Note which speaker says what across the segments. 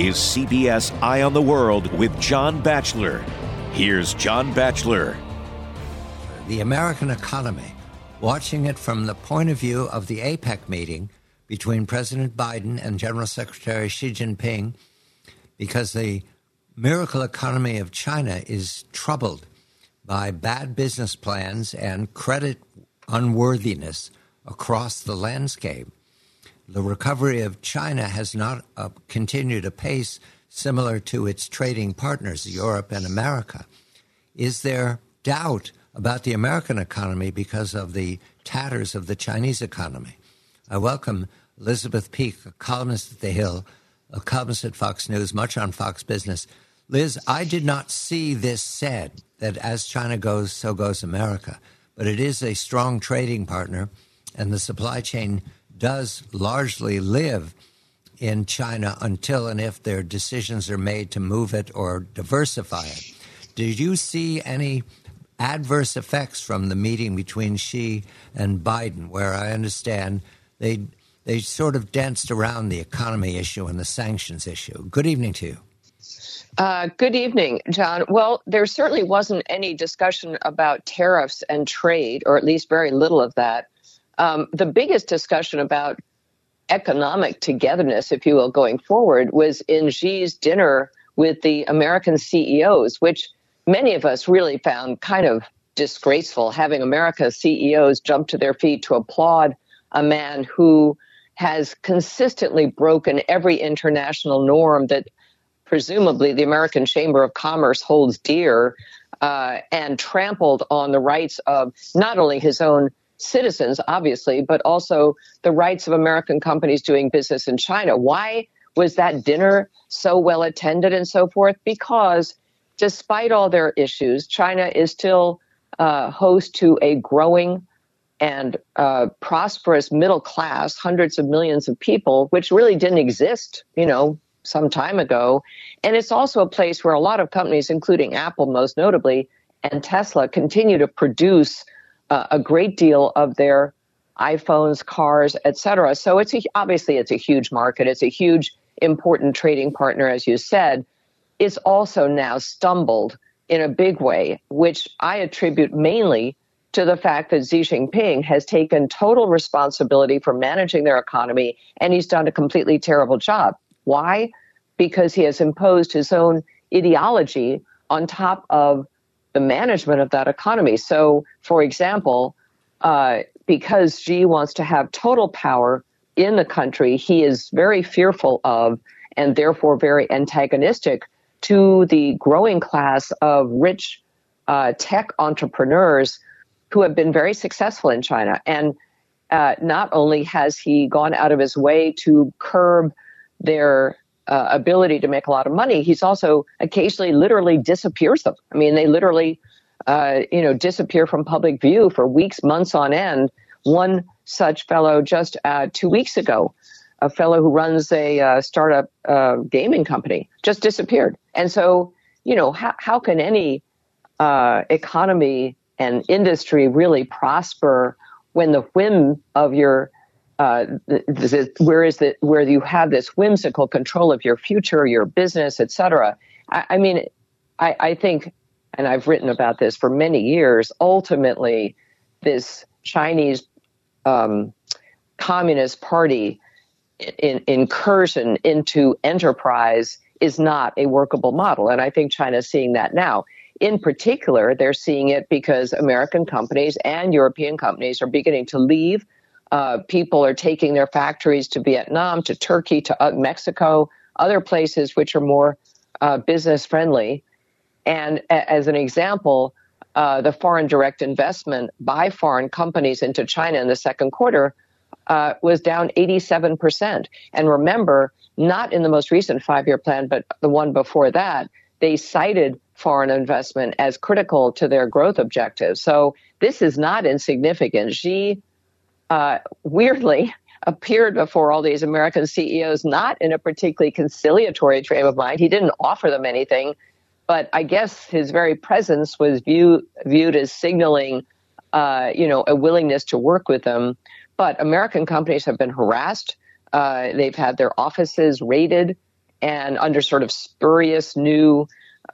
Speaker 1: is CBS Eye on the World with John Batchelor. Here's John Batchelor.
Speaker 2: The American economy, watching it from the point of view of the APEC meeting between President Biden and General Secretary Xi Jinping, because the miracle economy of China is troubled by bad business plans and credit unworthiness across the landscape. The recovery of China has not continued a pace similar to its trading partners, Europe and America. Is there doubt about the American economy because of the tatters of the Chinese economy? I welcome Elizabeth Peek, a columnist at The Hill, a columnist at Fox News, much on Fox Business. Liz, I did not see this said, that as China goes, so goes America. But it is a strong trading partner, and the supply chain does largely live in China until and if their decisions are made to move it or diversify it. Did you see any adverse effects from the meeting between Xi and Biden, where I understand they sort of danced around the economy issue and the sanctions issue? Good evening to you.
Speaker 3: Good evening, John. Well, there certainly wasn't any discussion about tariffs and trade, or at least very little of that. The biggest discussion about economic togetherness, if you will, going forward was in Xi's dinner with the American CEOs, which many of us really found kind of disgraceful, having America's CEOs jump to their feet to applaud a man who has consistently broken every international norm that presumably the American Chamber of Commerce holds dear, and trampled on the rights of not only his own citizens, obviously, but also the rights of American companies doing business in China. Why was that dinner so well attended and so forth? Because despite all their issues, China is still host to a growing and prosperous middle class, hundreds of millions of people, which really didn't exist, some time ago. And it's also a place where a lot of companies, including Apple most notably, and Tesla, continue to produce a great deal of their iPhones, cars, et cetera. So obviously it's a huge market. It's a huge, important trading partner, as you said. It's also now stumbled in a big way, which I attribute mainly to the fact that Xi Jinping has taken total responsibility for managing their economy, and he's done a completely terrible job. Why? Because he has imposed his own ideology on top of the management of that economy. So, for example, because Xi wants to have total power in the country, he is very fearful of, and therefore very antagonistic to, the growing class of rich tech entrepreneurs who have been very successful in China. And not only has he gone out of his way to curb their ability to make a lot of money, he's also occasionally literally disappears them. I mean, they literally, disappear from public view for weeks, months on end. One such fellow just 2 weeks ago, a fellow who runs a startup gaming company, just disappeared. And so, how can any economy and industry really prosper when the whim of your where you have this whimsical control of your future, your business, et cetera? I think, and I've written about this for many years, ultimately this Chinese Communist Party incursion into enterprise is not a workable model. And I think China is seeing that now. In particular, they're seeing it because American companies and European companies are beginning to leave. People are taking their factories to Vietnam, to Turkey, to Mexico, other places which are more business friendly. And as an example, the foreign direct investment by foreign companies into China in the second quarter was down 87%. And remember, not in the most recent 5-year plan, but the one before that, they cited foreign investment as critical to their growth objectives. So this is not insignificant. Xi weirdly appeared before all these American CEOs not in a particularly conciliatory frame of mind. He didn't offer them anything, but I guess his very presence was viewed as signaling, a willingness to work with them. But American companies have been harassed. They've had their offices raided, and under sort of spurious new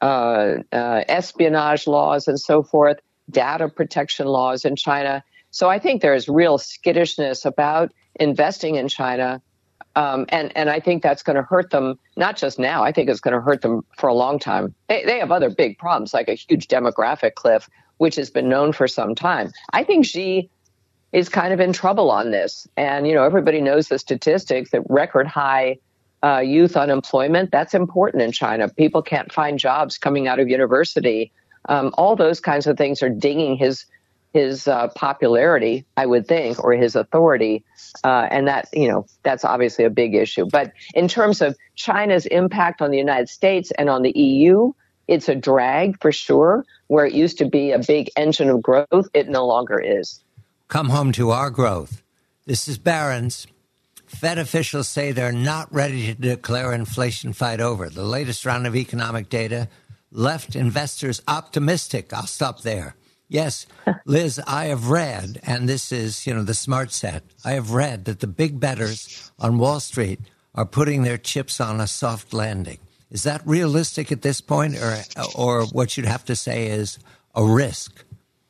Speaker 3: espionage laws and so forth, data protection laws in China. So I think there is real skittishness about investing in China. And I think that's going to hurt them, not just now. I think it's going to hurt them for a long time. They have other big problems, like a huge demographic cliff, which has been known for some time. I think Xi is kind of in trouble on this. And, everybody knows the statistics that record high youth unemployment, that's important in China. People can't find jobs coming out of university. All those kinds of things are dinging his popularity, I would think, or his authority. And that, that's obviously a big issue. But in terms of China's impact on the United States and on the EU, it's a drag for sure. Where it used to be a big engine of growth, it no longer is.
Speaker 2: Come home to our growth. This is Barron's. Fed officials say they're not ready to declare inflation fight over. The latest round of economic data left investors optimistic. I'll stop there. Yes, Liz, I have read, and this is, the smart set, I have read that the big bettors on Wall Street are putting their chips on a soft landing. Is that realistic at this point, or what you'd have to say is a risk?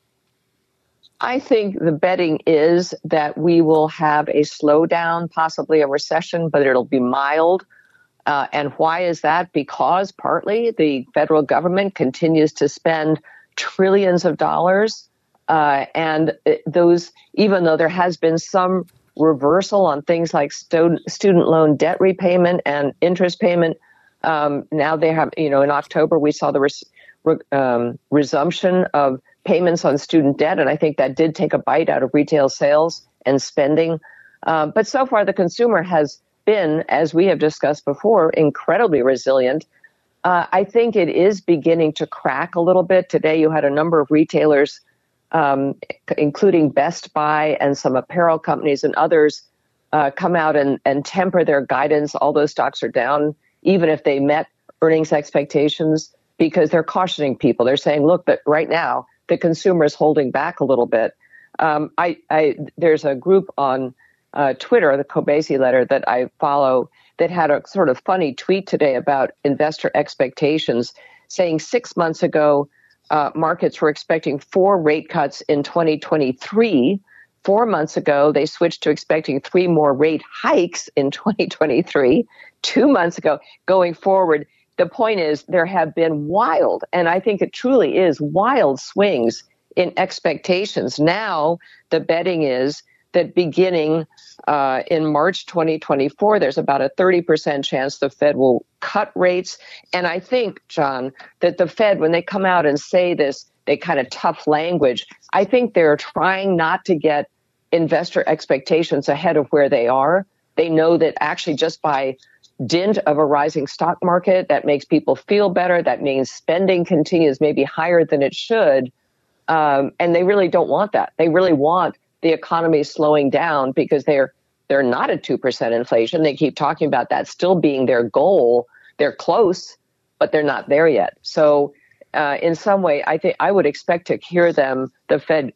Speaker 3: I think the betting is that we will have a slowdown, possibly a recession, but it'll be mild. And why is that? Because partly the federal government continues to spend trillions of dollars. And those, even though there has been some reversal on things like student loan debt repayment and interest payment, now they have, in October, we saw the resumption of payments on student debt. And I think that did take a bite out of retail sales and spending. But so far, the consumer has been, as we have discussed before, incredibly resilient. I think it is beginning to crack a little bit. Today, you had a number of retailers, including Best Buy and some apparel companies and others, come out and temper their guidance. All those stocks are down, even if they met earnings expectations, because they're cautioning people. They're saying, look, but right now, the consumer is holding back a little bit. There's a group on Twitter, the Kobesi Letter, that I follow, that had a sort of funny tweet today about investor expectations, saying 6 months ago, markets were expecting 4 rate cuts in 2023. 4 months ago, they switched to expecting 3 more rate hikes in 2023. 2 months ago, going forward, the point is there have been wild, and I think it truly is wild swings in expectations. Now, the betting is that beginning in March 2024, there's about a 30% chance the Fed will cut rates. And I think, John, that the Fed, when they come out and say this, they kind of tough language, I think they're trying not to get investor expectations ahead of where they are. They know that actually just by dint of a rising stock market, that makes people feel better. That means spending continues maybe higher than it should. And they really don't want that. They really want the economy slowing down because they're not at 2% inflation. They keep talking about that still being their goal. They're close, but they're not there yet. So in some way, I think I would expect to hear them, the Fed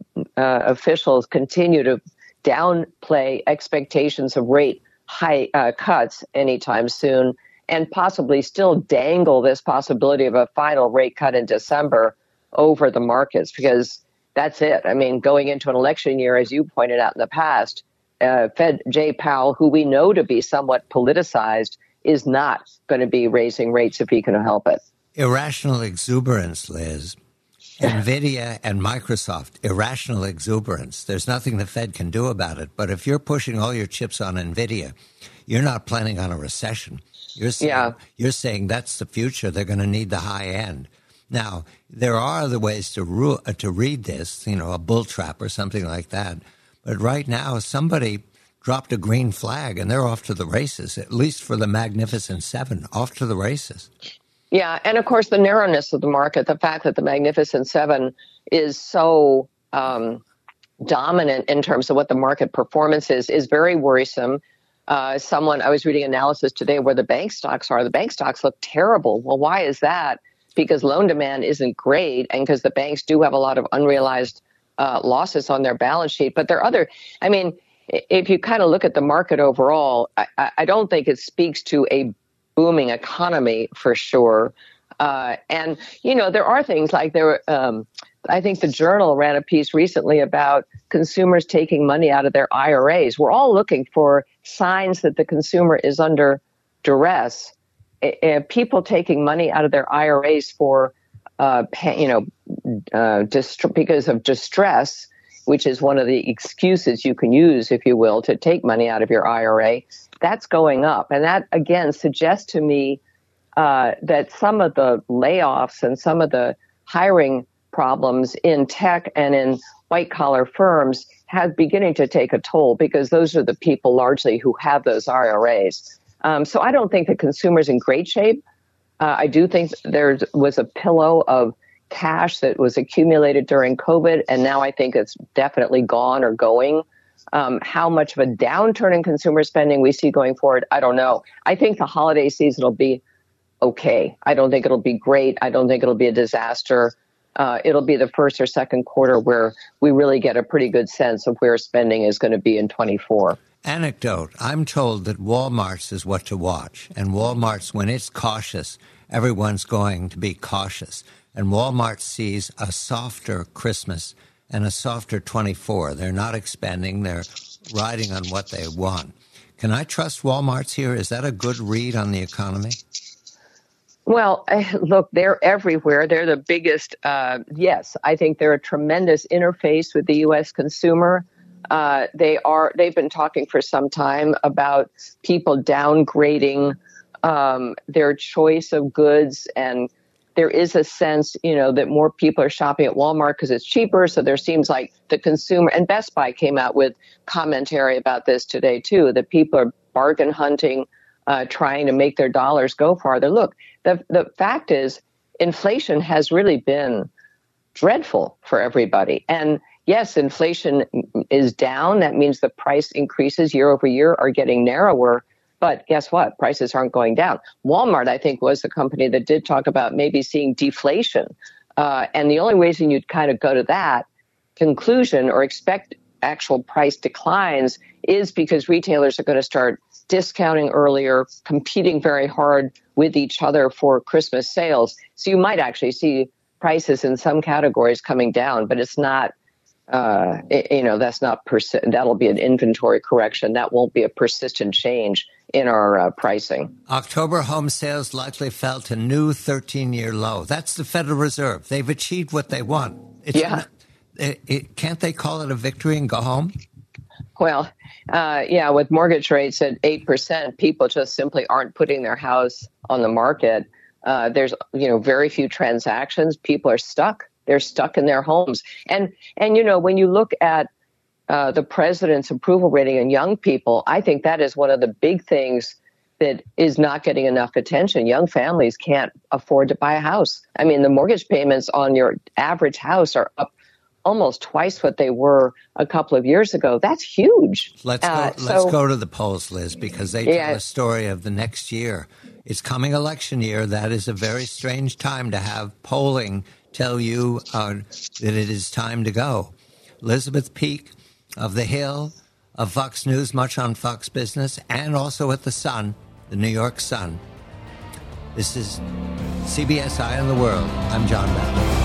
Speaker 3: officials, continue to downplay expectations of rate high cuts anytime soon, and possibly still dangle this possibility of a final rate cut in December over the markets, because that's it. I mean, going into an election year, as you pointed out in the past, Fed Jay Powell, who we know to be somewhat politicized, is not going to be raising rates if he can help it.
Speaker 2: Irrational exuberance, Liz. NVIDIA and Microsoft, irrational exuberance. There's nothing the Fed can do about it. But if you're pushing all your chips on NVIDIA, you're not planning on a recession. You're saying that's the future. They're going to need the high end. Now, there are other ways to read this, a bull trap or something like that. But right now, somebody dropped a green flag and they're off to the races, at least for the Magnificent Seven, off to the races.
Speaker 3: Yeah, and of course, the narrowness of the market, the fact that the Magnificent Seven is so dominant in terms of what the market performance is very worrisome. I was reading analysis today where the bank stocks are. The bank stocks look terrible. Well, why is that? Because loan demand isn't great, and because the banks do have a lot of unrealized losses on their balance sheet. But there are if you kind of look at the market overall, I don't think it speaks to a booming economy for sure. And, there are things like I think the Journal ran a piece recently about consumers taking money out of their IRAs. We're all looking for signs that the consumer is under duress. People taking money out of their IRAs for, because of distress, which is one of the excuses you can use, if you will, to take money out of your IRA, that's going up. And that, again, suggests to me that some of the layoffs and some of the hiring problems in tech and in white-collar firms have beginning to take a toll, because those are the people largely who have those IRAs. So I don't think the consumer's in great shape. I do think there was a pillow of cash that was accumulated during COVID, and now I think it's definitely gone or going. How much of a downturn in consumer spending we see going forward, I don't know. I think the holiday season will be okay. I don't think it'll be great. I don't think it'll be a disaster. It'll be the first or second quarter where we really get a pretty good sense of where spending is going to be in 24.
Speaker 2: Anecdote. I'm told that Walmart's is what to watch. And Walmart's, when it's cautious, everyone's going to be cautious. And Walmart sees a softer Christmas and a softer 24. They're not expanding. They're riding on what they want. Can I trust Walmart's here? Is that a good read on the economy?
Speaker 3: Well, look, they're everywhere. They're the biggest. Yes, I think they're a tremendous interface with the U.S. consumer. They've been talking for some time about people downgrading their choice of goods, and there is a sense, that more people are shopping at Walmart because it's cheaper. So there seems like the consumer, and Best Buy came out with commentary about this today too, that people are bargain hunting, trying to make their dollars go farther. Look, the fact is, inflation has really been dreadful for everybody. And yes, inflation is down. That means the price increases year over year are getting narrower. But guess what? Prices aren't going down. Walmart, I think, was the company that did talk about maybe seeing deflation. And the only reason you'd kind of go to that conclusion or expect actual price declines is because retailers are going to start discounting earlier, competing very hard with each other for Christmas sales. So you might actually see prices in some categories coming down, but it's not, that's not that'll be an inventory correction. That won't be a persistent change in our pricing.
Speaker 2: October home sales likely fell to new 13-year low. That's the Federal Reserve. They've achieved what they want. Can't they call it a victory and go home?
Speaker 3: Well, with mortgage rates at 8%, people just simply aren't putting their house on the market. There's, very few transactions. People are stuck. They're stuck in their homes. And when you look at the president's approval rating in young people, I think that is one of the big things that is not getting enough attention. Young families can't afford to buy a house. I mean, the mortgage payments on your average house are up almost twice what they were a couple of years ago. That's huge.
Speaker 2: Let's go to the polls, Liz, because they tell a story of the next year. It's coming election year. That is a very strange time to have polling tell you that it is time to go. Elizabeth Peak of The Hill, of Fox News, much on Fox Business, and also at The Sun, the New York Sun. This is CBS Eye on the World. I'm John Batchelor.